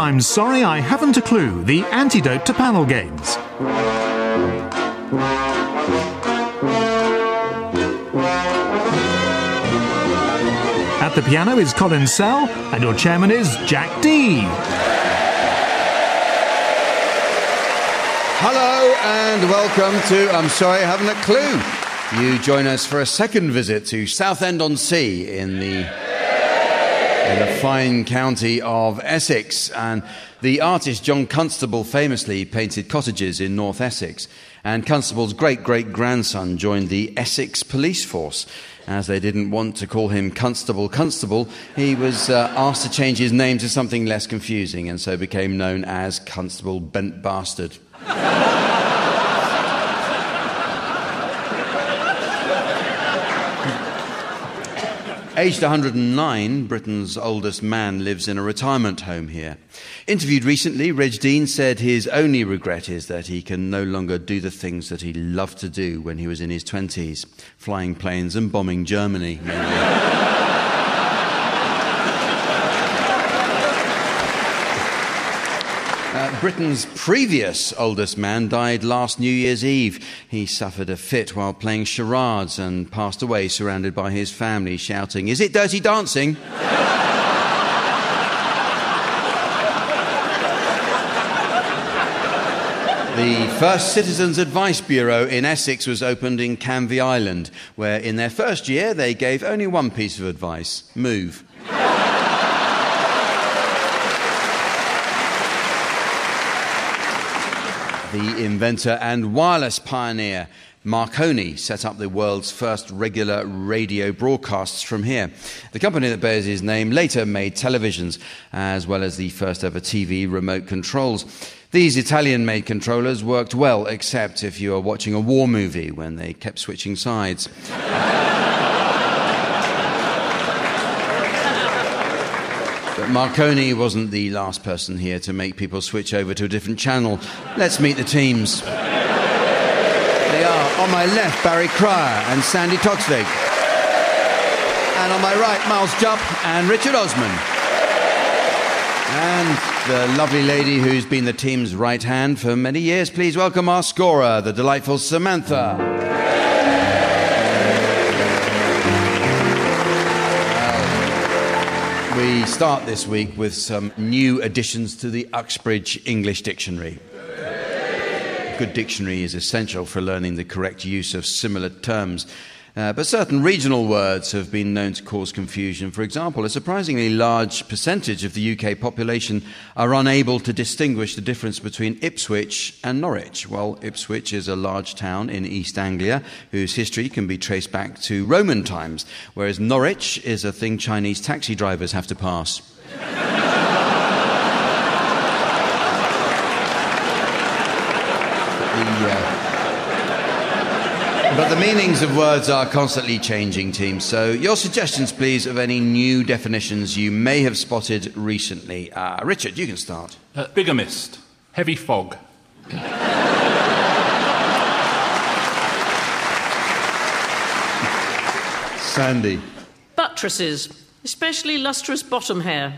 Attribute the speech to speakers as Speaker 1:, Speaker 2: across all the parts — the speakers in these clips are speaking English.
Speaker 1: I'm sorry I haven't a clue, the antidote to panel games. At the piano is Colin Sell, and your chairman is Jack Dee.
Speaker 2: Hello and welcome to I'm Sorry I Haven't a Clue. You join us for a second visit to Southend-on-Sea in the fine county of Essex. And the artist John Constable famously painted cottages in North Essex. And Constable's great-great-grandson joined the Essex Police Force. As they didn't want to call him Constable, he was asked to change his name to something less confusing and so became known as Constable Bent Bastard. Aged 109, Britain's oldest man lives in a retirement home here. Interviewed recently, Reg Dean said his only regret is that he can no longer do the things that he loved to do when he was in his 20s, flying planes and bombing Germany, mainly. Britain's previous oldest man died last New Year's Eve. He suffered a fit while playing charades and passed away surrounded by his family shouting, "Is it Dirty Dancing?" The first Citizens Advice Bureau in Essex was opened in Canvey Island, where in their first year they gave only one piece of advice: move. The inventor and wireless pioneer Marconi set up the world's first regular radio broadcasts from here. The company that bears his name later made televisions, as well as the first ever TV remote controls. These Italian-made controllers worked well, except if you were watching a war movie when they kept switching sides. But Marconi wasn't the last person here to make people switch over to a different channel. Let's meet the teams. They are, on my left, Barry Cryer and Sandy Toksvig. And on my right, Miles Jupp and Richard Osman. And the lovely lady who's been the team's right hand for many years. Please welcome our scorer, the delightful Samantha. We start this week with some new additions to the Uxbridge English Dictionary. A good dictionary is essential for learning the correct use of similar terms. But certain regional words have been known to cause confusion. For example, a surprisingly large percentage of the UK population are unable to distinguish the difference between Ipswich and Norwich. Well, Ipswich is a large town in East Anglia whose history can be traced back to Roman times, whereas Norwich is a thing Chinese taxi drivers have to pass. But the meanings of words are constantly changing, team. So your suggestions, please, of any new definitions you may have spotted recently. Richard, you can start.
Speaker 3: Bigamist. Heavy fog.
Speaker 2: Sandy.
Speaker 4: Buttresses, especially lustrous bottom hair.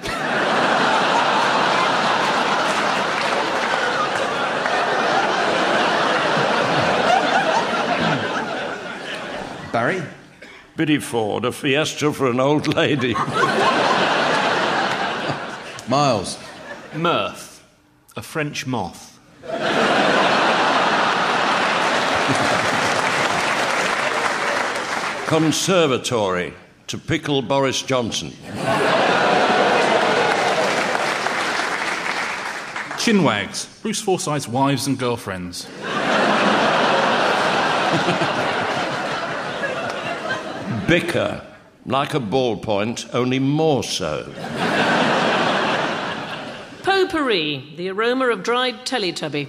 Speaker 2: Barry?
Speaker 5: Biddyford, a fiesta for an old lady.
Speaker 2: Miles?
Speaker 6: Mirth, a French moth.
Speaker 5: Conservatory, to pickle Boris Johnson.
Speaker 3: Chinwags, Bruce Forsyth's wives and girlfriends.
Speaker 5: Bicker, like a ballpoint, only more so.
Speaker 4: Potpourri, the aroma of dried Teletubby.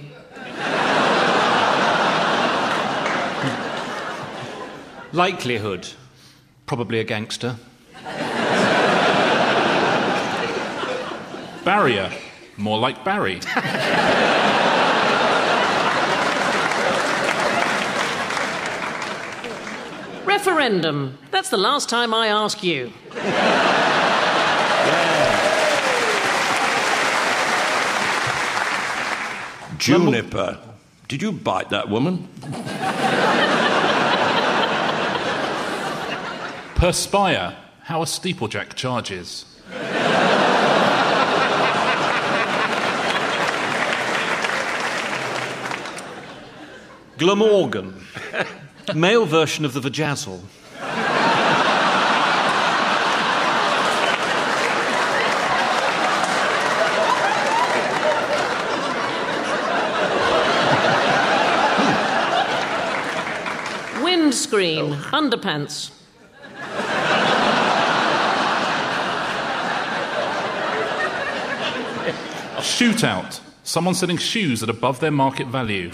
Speaker 6: Likelihood, probably a gangster.
Speaker 3: Barrier, more like Barry.
Speaker 4: Referendum. That's the last time I ask you.
Speaker 5: Juniper. Did you bite that woman?
Speaker 3: Perspire. How a steeplejack charges.
Speaker 6: Glamorgan. Male version of the vajazzle.
Speaker 4: Windscreen. Underpants.
Speaker 3: Shootout. Someone selling shoes at above their market value.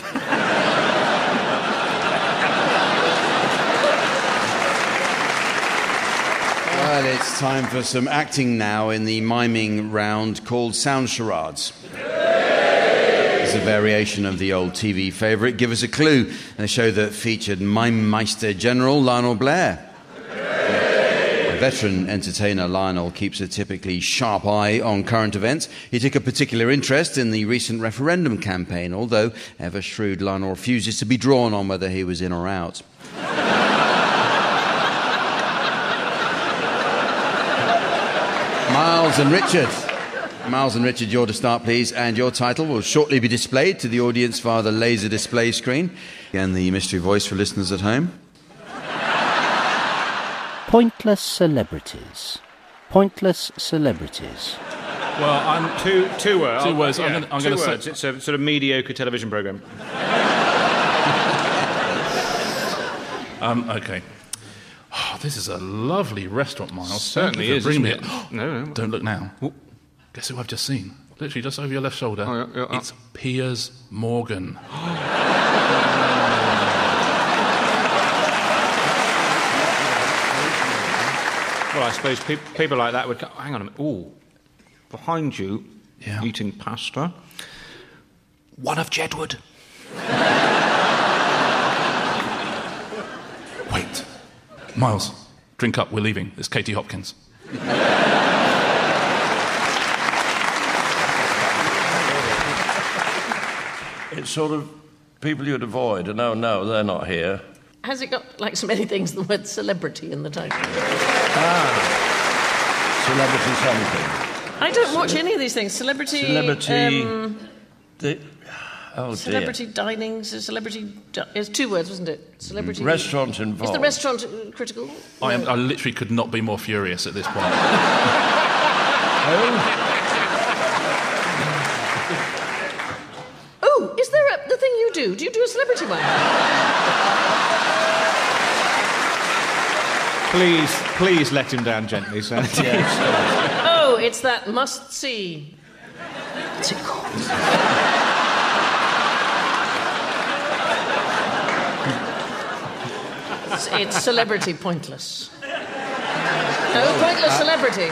Speaker 2: Well, it's time for some acting now in the miming round called Sound Charades. It's a variation of the old TV favourite, Give Us a Clue, a show that featured Mime Meister General Lionel Blair. A veteran entertainer, Lionel keeps a typically sharp eye on current events. He took a particular interest in the recent referendum campaign, although ever shrewd, Lionel refuses to be drawn on whether he was in or out. Miles and Richard. Miles and Richard, you're to start, please, and your title will shortly be displayed to the audience via the laser display screen. Again, the mystery voice for listeners at home.
Speaker 7: Pointless celebrities. Pointless celebrities.
Speaker 6: Well, I'm two words.
Speaker 3: Two words.
Speaker 6: Yeah,
Speaker 3: I'm
Speaker 6: two
Speaker 3: going to
Speaker 6: words.
Speaker 3: say...
Speaker 6: It's a sort of mediocre television programme.
Speaker 3: Okay. Oh, this is a lovely restaurant, Miles.
Speaker 6: Certainly
Speaker 3: Thank you for
Speaker 6: is,
Speaker 3: bringing
Speaker 6: isn't
Speaker 3: me
Speaker 6: it? No.
Speaker 3: Don't look now. Guess who I've just seen? Literally just over your left shoulder.
Speaker 6: Oh, yeah.
Speaker 3: It's Piers Morgan.
Speaker 6: Well, I suppose people like that would... Hang on a minute. Ooh. Behind you,
Speaker 3: Yeah.
Speaker 6: eating pasta.
Speaker 3: One of Jedward. Wait. Miles, drink up. We're leaving. It's Katie Hopkins.
Speaker 5: It's sort of people you'd avoid, and no, they're not here.
Speaker 4: Has it got, like so many things, the word celebrity in the title?
Speaker 5: Celebrity something.
Speaker 4: I don't watch any of these things. Celebrity... Celebrity dining, it's two words, wasn't it? Celebrity...
Speaker 5: Restaurant involved.
Speaker 4: Is the restaurant critical?
Speaker 3: I literally could not be more furious at this point.
Speaker 4: Oh, is there the thing you do? Do you do a celebrity one?
Speaker 6: Please let him down gently, sir.
Speaker 4: Oh, it's that must-see. What's it called? It's Celebrity Pointless. No, Pointless Celebrity.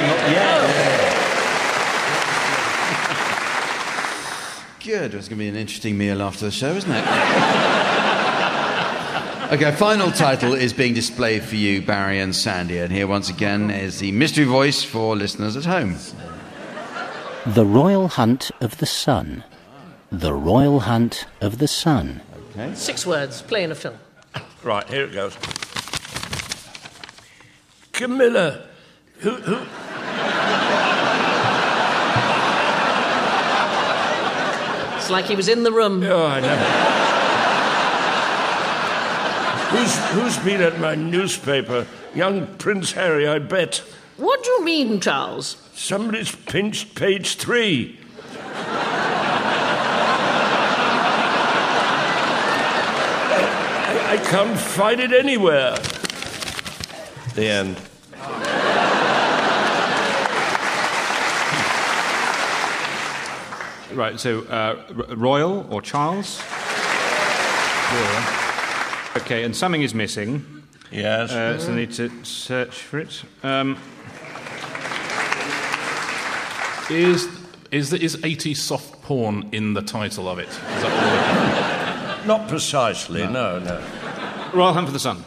Speaker 2: Good. It's going to be an interesting meal after the show, isn't it? Okay, final title is being displayed for you, Barry and Sandy. And here, once again, is the mystery voice for listeners at home.
Speaker 7: The Royal Hunt of the Sun. The Royal Hunt of the Sun.
Speaker 2: Okay.
Speaker 4: 6 words, play in a film.
Speaker 5: Right, here it goes. Camilla. Who?
Speaker 4: It's like he was in the room.
Speaker 5: Oh, I know. Who's been at my newspaper? Young Prince Harry, I bet.
Speaker 4: What do you mean, Charles?
Speaker 5: Somebody's pinched page 3. I can't find it anywhere. The end.
Speaker 6: Right, so Royal or Charles? Royal. Okay, and something is missing.
Speaker 5: Yes.
Speaker 6: So I need to search for it.
Speaker 3: Is 80s soft porn in the title of it? Is that
Speaker 5: Not precisely, no.
Speaker 6: Royal Hunt for the Sun.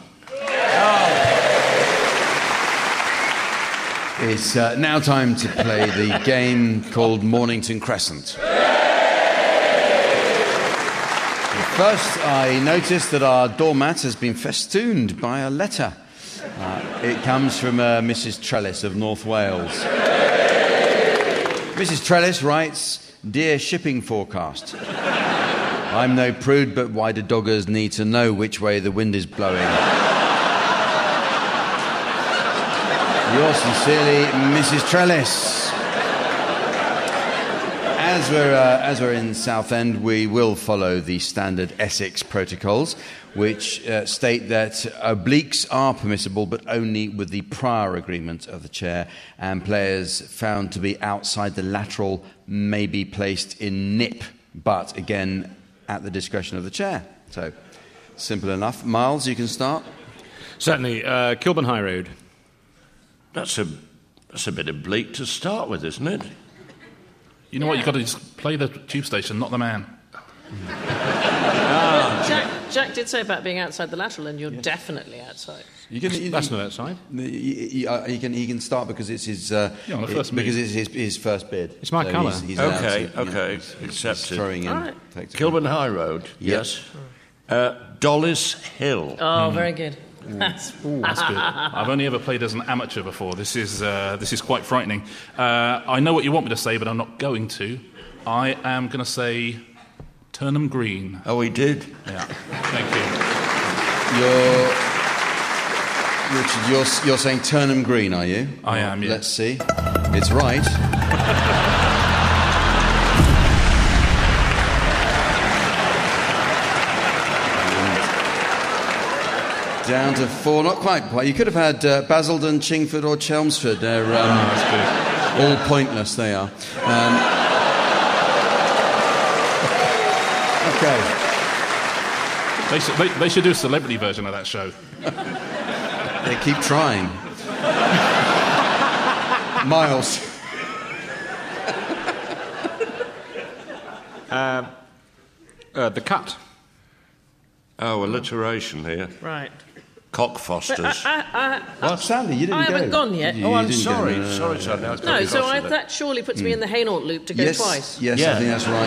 Speaker 2: It's now time to play the game called Mornington Crescent. First, I noticed that our doormat has been festooned by a letter. It comes from Mrs. Trellis of North Wales. Mrs. Trellis writes, "Dear shipping forecast, I'm no prude, but why do doggers need to know which way the wind is blowing? Yours sincerely, Mrs. Trellis." As we're in Southend, we will follow the standard Essex protocols, which state that obliques are permissible, but only with the prior agreement of the chair, and players found to be outside the lateral may be placed in nip, but again, at the discretion of the chair. So, simple enough. Miles, you can start.
Speaker 6: Certainly. Kilburn High Road.
Speaker 5: That's a bit oblique to start with, isn't it?
Speaker 3: You know what? You've got to just play the tube station, not the man.
Speaker 4: Jack did say about being outside the lateral, and you're definitely outside.
Speaker 6: That's not outside.
Speaker 2: He can start because it's his because it's his first bid.
Speaker 6: It's my colour.
Speaker 2: He's
Speaker 5: Okay, accepted.
Speaker 2: Throwing in.
Speaker 4: Right.
Speaker 5: Kilburn High Road, yes. Dollis Hill.
Speaker 4: Oh, very good.
Speaker 3: That's good. I've only ever played as an amateur before. This is quite frightening. I know what you want me to say, but I'm not going to. I am going to say Turnham Green.
Speaker 5: Oh, he did?
Speaker 3: Yeah. Thank you.
Speaker 2: Richard, you're saying Turnham Green, are you?
Speaker 3: I am, yeah.
Speaker 2: Let's see. It's right. Down to 4, not quite. You could have had Basildon, Chingford or Chelmsford. They're all pointless, they are. Okay.
Speaker 3: They should do a celebrity version of that show.
Speaker 2: They keep trying. Miles.
Speaker 6: The Cut.
Speaker 5: Oh, alliteration here.
Speaker 4: Right.
Speaker 5: Cockfosters.
Speaker 2: What, Sandy? You didn't
Speaker 4: I
Speaker 2: go.
Speaker 4: haven't gone yet.
Speaker 5: I'm sorry. Sorry, Sandy.
Speaker 4: No, so that surely puts me in the Hainault loop to go twice.
Speaker 2: Yes,
Speaker 5: Yeah.
Speaker 2: I think that's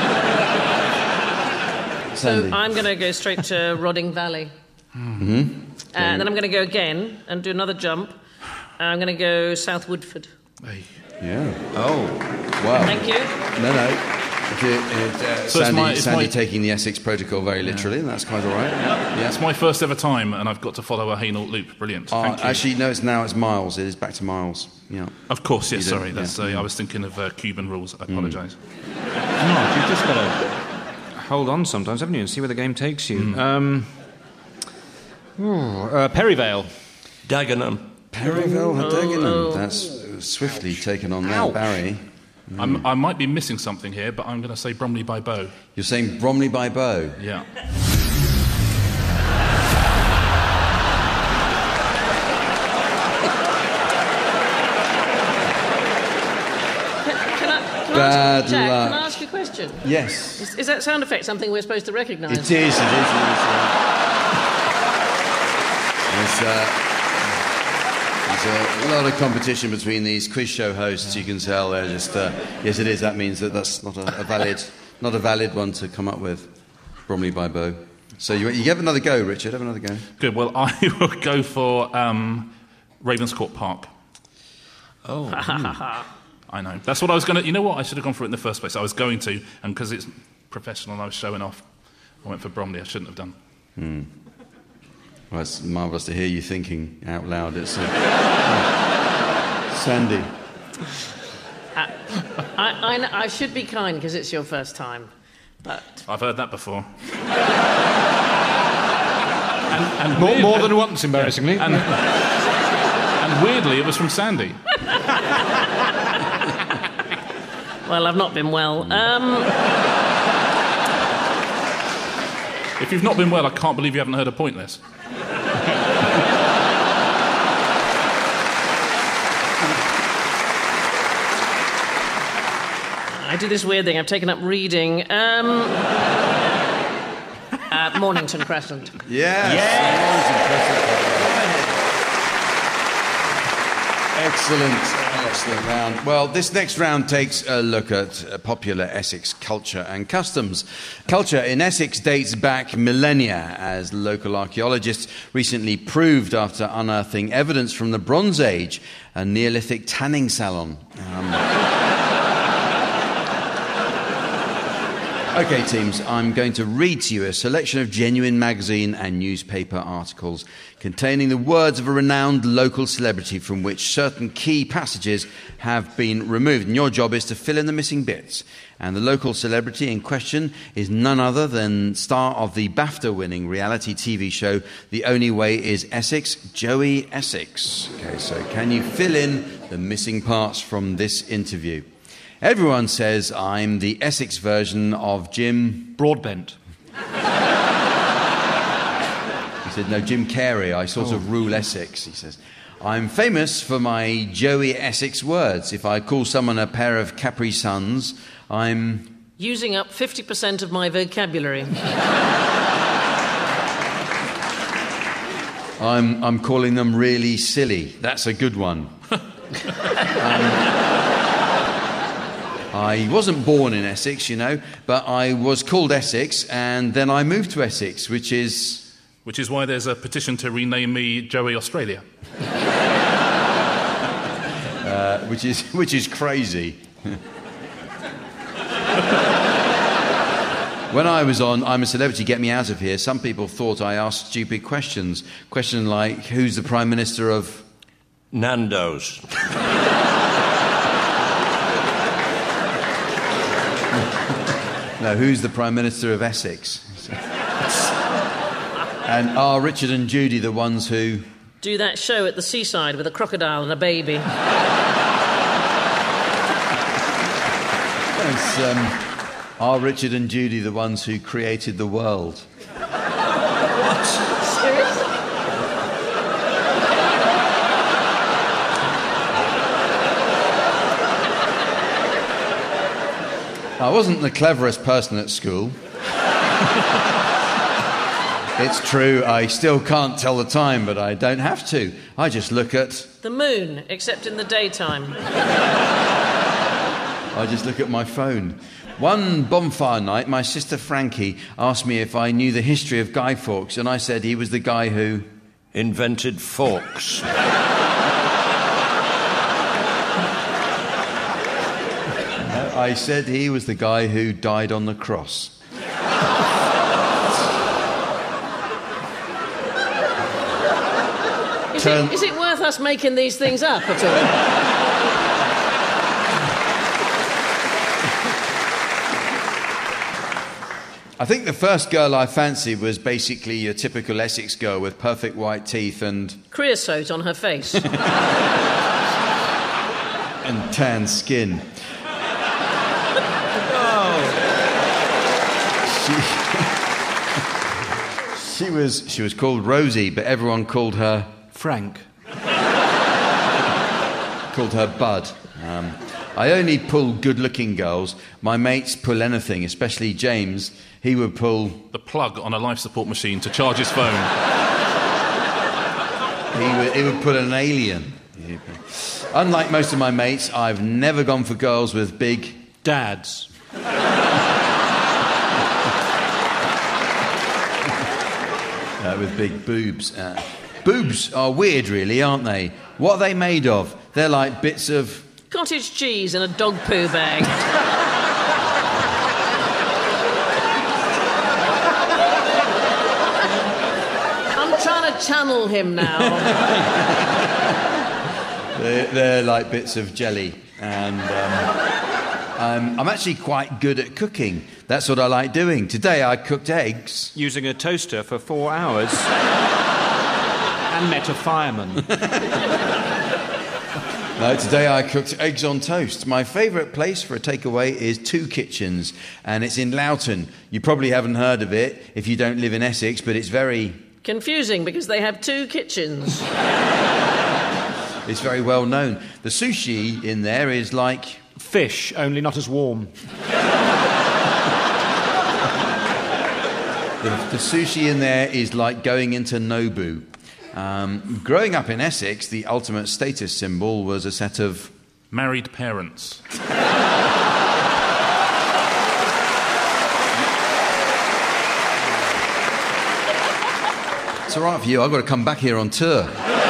Speaker 2: right.
Speaker 4: So
Speaker 2: Sandy.
Speaker 4: I'm going to go straight to Rodding Valley. And then I'm going to go again and do another jump. And I'm going to go South Woodford.
Speaker 3: Hey.
Speaker 2: Yeah. Oh, wow.
Speaker 4: Thank you.
Speaker 2: No.
Speaker 3: So
Speaker 2: Sandy taking the Essex protocol very literally, and that's quite all right. Yeah.
Speaker 3: It's my first ever time, and I've got to follow a Hainault loop. Brilliant. Thank you.
Speaker 2: Actually, no, it's Miles. It is back to Miles. Yeah.
Speaker 3: Of course, yes,
Speaker 2: You
Speaker 3: sorry.
Speaker 2: did, yeah.
Speaker 3: I was thinking of Cuban rules. I apologise.
Speaker 6: No, you've just got to hold on sometimes, haven't you, and see where the game takes you. Perryvale.
Speaker 5: Dagenham.
Speaker 2: Perryvale, Dagenham. That's swiftly taken on now, Barry.
Speaker 3: I might be missing something here, but I'm going to say Bromley by Bow.
Speaker 2: You're saying Bromley by Bow?
Speaker 3: Yeah.
Speaker 2: Bad
Speaker 4: Jack,
Speaker 2: luck.
Speaker 4: can I ask you a question?
Speaker 2: Yes.
Speaker 4: Is that sound effect something we're supposed to recognise?
Speaker 2: It is. There's a lot of competition between these quiz show hosts. You can tell they're just. Yes, it is. That means that's not a valid one to come up with. Bromley by Bow. So you have another go, Richard. Have another go.
Speaker 3: Good. Well, I will go for Ravenscourt Park.
Speaker 5: Oh.
Speaker 3: I know. That's what I was going to... You know what? I should have gone for it in the first place. I was going to, and because it's professional and I was showing off, I went for Bromley. I shouldn't have done.
Speaker 2: Well, it's marvellous to hear you thinking out loud. It's Sandy.
Speaker 4: I should be kind because it's your first time, but...
Speaker 3: I've heard that before.
Speaker 6: More than once, embarrassingly.
Speaker 3: And weirdly, it was from Sandy.
Speaker 4: Well, I've not been well.
Speaker 3: If you've not been well, I can't believe you haven't heard of Pointless.
Speaker 4: I do this weird thing. I've taken up reading. Mornington Crescent.
Speaker 2: Yes. Excellent round. Well, this next round takes a look at popular Essex culture and customs. Culture in Essex dates back millennia, as local archaeologists recently proved after unearthing evidence from the Bronze Age, a Neolithic tanning salon. OK, teams, I'm going to read to you a selection of genuine magazine and newspaper articles containing the words of a renowned local celebrity from which certain key passages have been removed. And your job is to fill in the missing bits. And the local celebrity in question is none other than star of the BAFTA-winning reality TV show The Only Way is Essex, Joey Essex. OK, so can you fill in the missing parts from this interview? Everyone says I'm the Essex version of Jim
Speaker 6: Broadbent.
Speaker 2: He said, no, Jim Carrey. I sort of rule Essex, he says. I'm famous for my Joey Essex words. If I call someone a pair of Capri Suns, I'm...
Speaker 4: using up 50% of my vocabulary.
Speaker 2: I'm calling them really silly. That's a good one. I wasn't born in Essex, you know, but I was called Essex, and then I moved to Essex, which is...
Speaker 3: Which is why there's a petition to rename me Joey Australia.
Speaker 2: Which is crazy. When I was on I'm a Celebrity, Get Me Out of Here, some people thought I asked stupid questions. Questions like, who's the Prime Minister of...
Speaker 5: Nando's.
Speaker 2: No, who's the Prime Minister of Essex? And are Richard and Judy the ones who...
Speaker 4: do that show at the seaside with a crocodile and a baby.
Speaker 2: Are Richard and Judy the ones who created the world?
Speaker 4: What? Seriously?
Speaker 2: I wasn't the cleverest person at school. It's true, I still can't tell the time, but I don't have to. I just look at...
Speaker 4: the moon, except in the daytime.
Speaker 2: I just look at my phone. One bonfire night, my sister Frankie asked me if I knew the history of Guy Fawkes, and I said he was the guy who...
Speaker 5: invented forks.
Speaker 2: I said he was the guy who died on the cross.
Speaker 4: Is it worth us making these things up at all?
Speaker 2: I think the first girl I fancied was basically your typical Essex girl with perfect white teeth and...
Speaker 4: creosote on her face.
Speaker 2: and tan skin. She was called Rosie, but everyone called her...
Speaker 6: Frank.
Speaker 2: Called her Bud. I only pull good-looking girls. My mates pull anything, especially James. He would pull...
Speaker 3: the plug on a life support machine to charge his phone.
Speaker 2: He would pull an alien. Unlike most of my mates, I've never gone for girls with big...
Speaker 6: dads.
Speaker 2: With big boobs. Boobs are weird, really, aren't they? What are they made of? They're like bits of...
Speaker 4: cottage cheese in a dog poo bag. I'm trying to channel him now.
Speaker 2: They're like bits of jelly. And I'm actually quite good at cooking. That's what I like doing. Today I cooked eggs.
Speaker 6: Using a toaster for 4 hours. And met a fireman.
Speaker 2: No, today I cooked eggs on toast. My favourite place for a takeaway is Two Kitchens, and it's in Loughton. You probably haven't heard of it if you don't live in Essex, but it's very...
Speaker 4: confusing, because they have 2 kitchens.
Speaker 2: It's very well known. The sushi in there is like...
Speaker 6: fish, only not as warm.
Speaker 2: The sushi in there is like going into Nobu. Growing up in Essex, the ultimate status symbol was a set of...
Speaker 3: Married parents.
Speaker 2: It's all right for you, I've got to come back here on tour.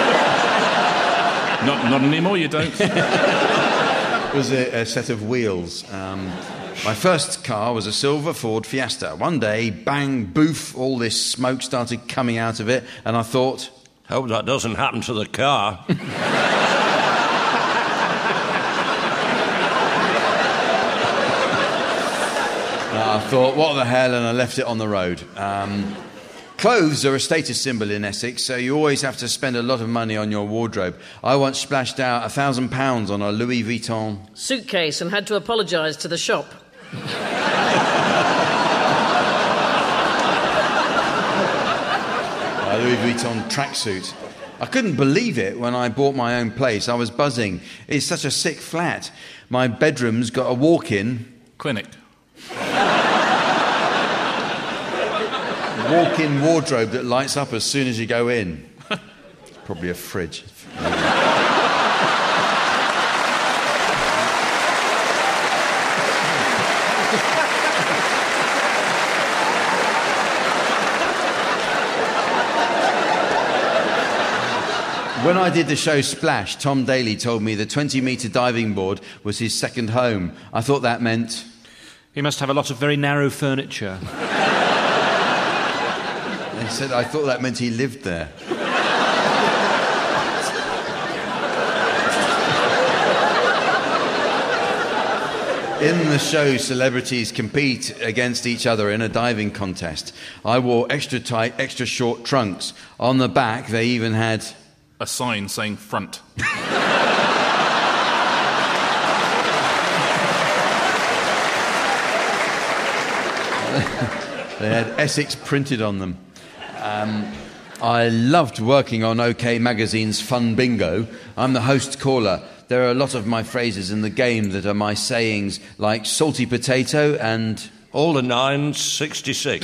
Speaker 3: Not anymore, you don't.
Speaker 2: It was a set of wheels. My first car was a silver Ford Fiesta. One day, bang, boof, all this smoke started coming out of it, and I thought...
Speaker 5: Hope that doesn't happen to the car.
Speaker 2: I thought, what the hell, and I left it on the road. Clothes are a status symbol in Essex, so you always have to spend a lot of money on your wardrobe. I once splashed out £1,000 on a Louis Vuitton
Speaker 4: suitcase and had to apologise to the shop.
Speaker 2: A Louis Vuitton tracksuit. I couldn't believe it when I bought my own place. I was buzzing. It's such a sick flat. My bedroom's got a walk-in...
Speaker 3: Clinic.
Speaker 2: Walk-in wardrobe that lights up as soon as you go in. It's probably a fridge. When I did the show Splash, Tom Daly told me the 20-metre diving board was his second home. I thought that meant...
Speaker 6: He must have a lot of very narrow furniture.
Speaker 2: He said, I thought that meant he lived there. In the show, celebrities compete against each other in a diving contest. I wore extra tight, extra short trunks. On the back, they even had...
Speaker 3: A sign saying front.
Speaker 2: They had Essex printed on them. I loved working on OK Magazine's Fun Bingo. I'm the host caller. There are a lot of my phrases in the game that are my sayings, like salty potato and...
Speaker 5: All the nines, 66.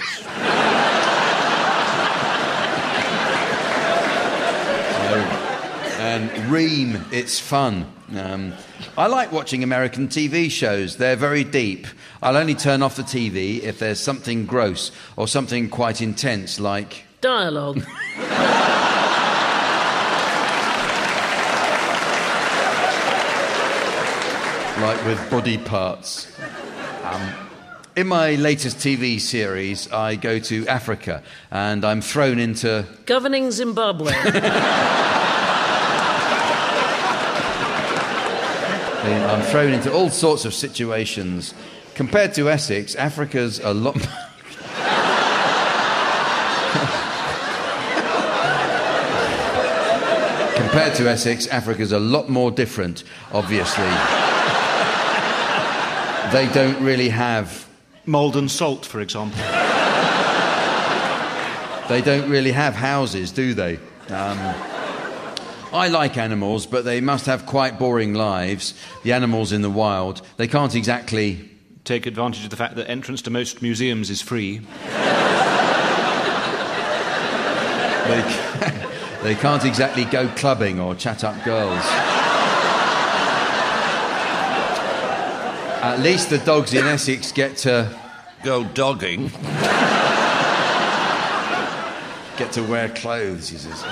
Speaker 2: And ream, it's fun. I like watching American TV shows. They're very deep. I'll only turn off the TV if there's something gross or something quite intense, like...
Speaker 4: Dialogue.
Speaker 2: Like with body parts. In my latest TV series, I go to Africa and I'm thrown into...
Speaker 4: Governing Zimbabwe.
Speaker 2: I'm thrown into all sorts of situations. Compared to Essex, Africa's a lot... Compared to Essex, Africa's a lot more different, obviously. They don't really have...
Speaker 6: Mould salt, for example.
Speaker 2: They don't really have houses, do they? I like animals, but they must have quite boring lives. The animals in the wild, they can't exactly...
Speaker 6: Take advantage of the fact that entrance to most museums is free.
Speaker 2: They can't exactly go clubbing or chat up girls. At least the dogs in Essex get to...
Speaker 5: Go dogging.
Speaker 2: Get to wear clothes, he says.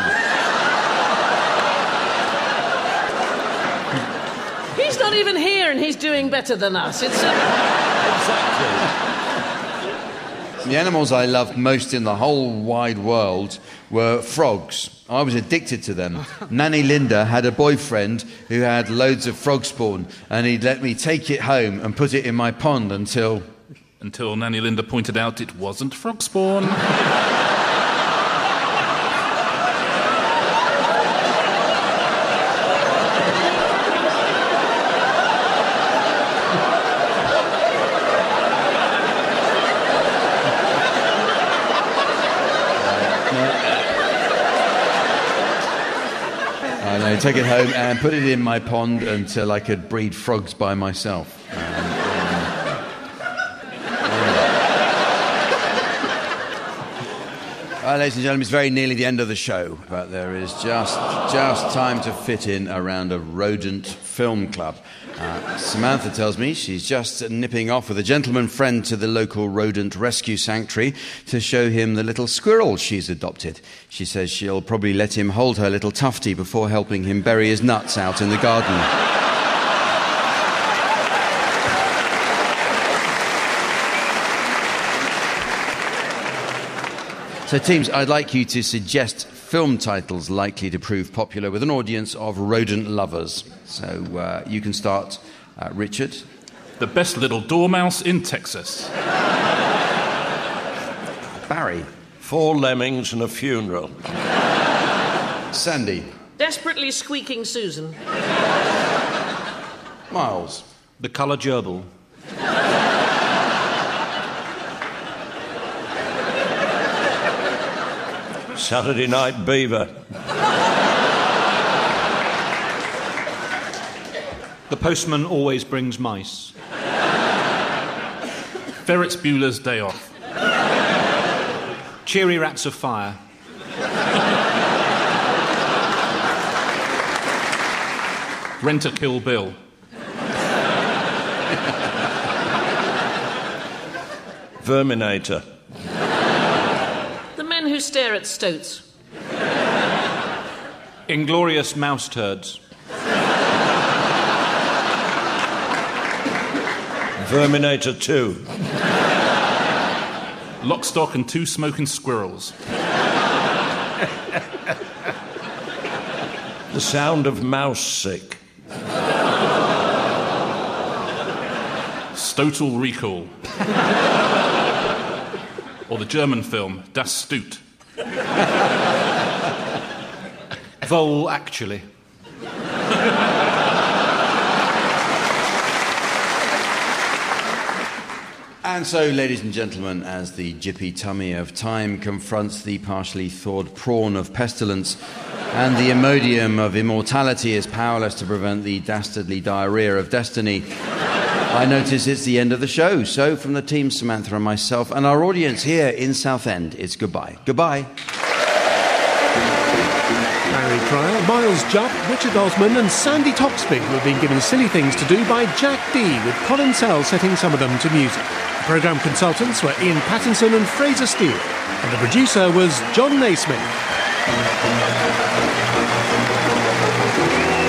Speaker 4: He's not even here and he's doing better than us. It's...
Speaker 5: Exactly.
Speaker 2: The animals I loved most in the whole wide world were frogs. I was addicted to them. Nanny Linda had a boyfriend who had loads of frog spawn, and he'd let me take it home and put it in my pond until...
Speaker 3: Until Nanny Linda pointed out it wasn't frog spawn.
Speaker 2: I take it home and put it in my pond until I could breed frogs by myself. Well, ladies and gentlemen, it's very nearly the end of the show, but there is just time to fit in around a rodent film club. Samantha tells me she's just nipping off with a gentleman friend to the local rodent rescue sanctuary to show him the little squirrel she's adopted. She says she'll probably let him hold her little tufty before helping him bury his nuts out in the garden. So, teams, I'd like you to suggest film titles likely to prove popular with an audience of rodent lovers. So, you can start, Richard.
Speaker 3: The Best Little Dormouse in Texas.
Speaker 2: Barry.
Speaker 5: 4 Lemmings and a Funeral.
Speaker 2: Sandy.
Speaker 4: Desperately Squeaking Susan.
Speaker 2: Miles.
Speaker 6: The Colour Gerbil.
Speaker 5: Saturday Night Beaver.
Speaker 6: The Postman Always Brings Mice.
Speaker 3: Ferris Bueller's Day Off.
Speaker 6: Cheery Rats of Fire.
Speaker 3: Rent a Kill Bill.
Speaker 5: Verminator.
Speaker 4: The Men Who Stare at Stoats.
Speaker 6: Inglorious Mouse Turds.
Speaker 5: Verminator 2.
Speaker 3: Lock, Stock and Two Smoking Squirrels.
Speaker 5: The Sound of Mouse Sick.
Speaker 3: Total Recall. Or the German film Das Stut.
Speaker 6: Vole Actually.
Speaker 2: And so, ladies and gentlemen, as the jippy tummy of time confronts the partially thawed prawn of pestilence, and the Imodium of immortality is powerless to prevent the dastardly diarrhea of destiny, I notice it's the end of the show. So, from the team, Samantha and myself, and our audience here in Southend, it's goodbye. Goodbye.
Speaker 1: Barry Cryer, Miles Jupp, Richard Osman and Sandy Toxby who have been given silly things to do by Jack D, with Colin Sell setting some of them to music. The programme consultants were Ian Pattinson and Fraser Steele, and the producer was John Naismith.